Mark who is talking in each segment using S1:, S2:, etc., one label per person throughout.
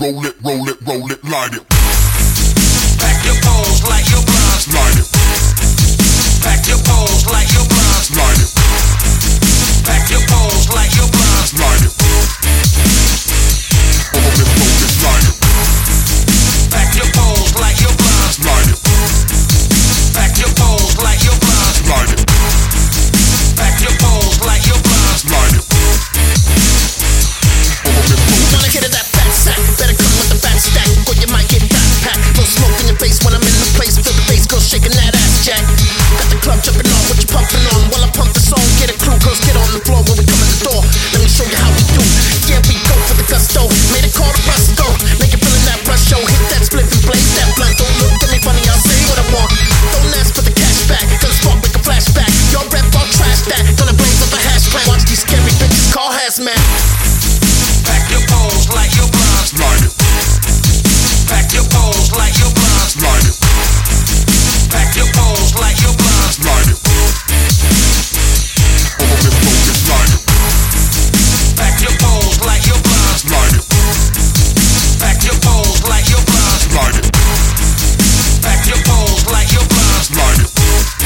S1: roll it, roll it, roll it, light it.
S2: Pack your poles like your blinds.
S1: Light it.
S2: Pack your poles like your blinds.
S1: Light it.
S2: Pack your poles like your blinds.
S1: Light it. Roll it, light it.
S2: Pack your poles like your blinds.
S1: Light it.
S2: Pack your poles like your blinds.
S1: Light it.
S2: Pack your poles like your blinds.
S1: Light it.
S3: Wanna hit of that fat sack? Better come with the fat stack, or you might get backpack. Little smoke in your face when I'm in the place. Feel the bass, girl shaking that ass, Jack. Got the club jumping on, what you pumping on? While I pump the song, get a crew, girls get on the floor when we come in the door. Let me show you how we do. Yeah, we go for the gusto. Made a call to Rusto. Make it feeling that rush show. Hit that split and blaze that blunt. Don't look at me funny, I'll say what I want. Don't ask for the cash back, gonna spark like a flashback. Your rap, I'll trash that. Gonna blaze up a hash crack. Watch these scary bitches call hazmat.
S2: Pack your poles like your blinds.
S1: Light it.
S2: Pack your poles like your blinds.
S1: Light it.
S2: Pack your poles like your blinds.
S1: Light it. Roll it, light it.
S2: Pack your poles like your blinds.
S1: Light it.
S2: Pack your poles like your blinds.
S1: Light it.
S2: Pack your poles like your blinds.
S1: Light it.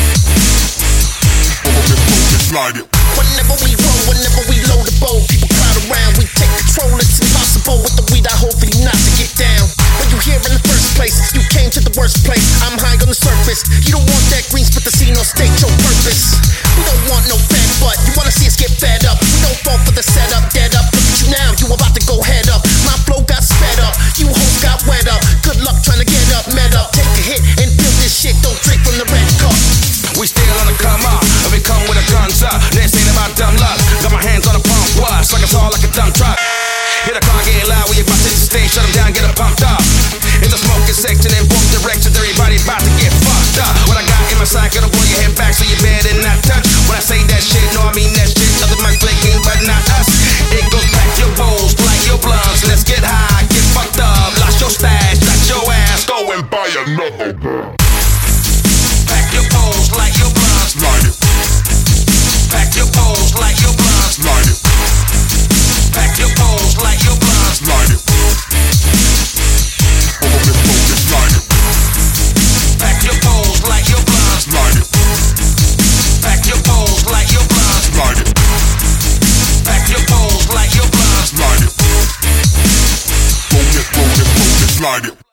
S1: Roll it, light it.
S3: Whenever we roll, whenever we load the bowl, people crowd around, we take control. It's impossible with the weed, I hope for you not to get down. When you here in the first place, you came to the worst place. I'm high on the surface. You don't want that green spit to see no state your purpose. We don't want no fat butt. You wanna see us get fed up. We don't fall for the setup, dead up. Look at you now, you about to go head up. My flow got sped up, you hoes got wet up. Good luck trying to get up, met up. Take a hit and build this shit. Don't drink from the red cup.
S2: We still on the come up, and we come with the guns up. This ain't about dumb luck. Got my hands on the pump, was like it's all like a dump truck. Hear the car get loud, we about to hit the stage, shut them down, get them pumped up. In the smoking section, in both directions, everybody about to get fucked up. What I got in my side, gonna pull your head back so you better not touch. When I say that shit, no, I mean that shit. Other mics flaking, but not us. It goes pack your bowls, like your blunts. Let's get high, get fucked up. Lost your stash, got your ass, go and buy another girl. Pack your poles like your blunts.
S1: Light it.
S2: Pack your poles like your blunts.
S1: Light it.
S2: Pack your poles like your blunts.
S1: Light it. Roll it, light it.
S2: Pack your poles like your blunts.
S1: Light it.
S2: Pack your poles like your blunts.
S1: Light it.
S2: Pack your poles like your blunts.
S1: Light it. Roll it, light it.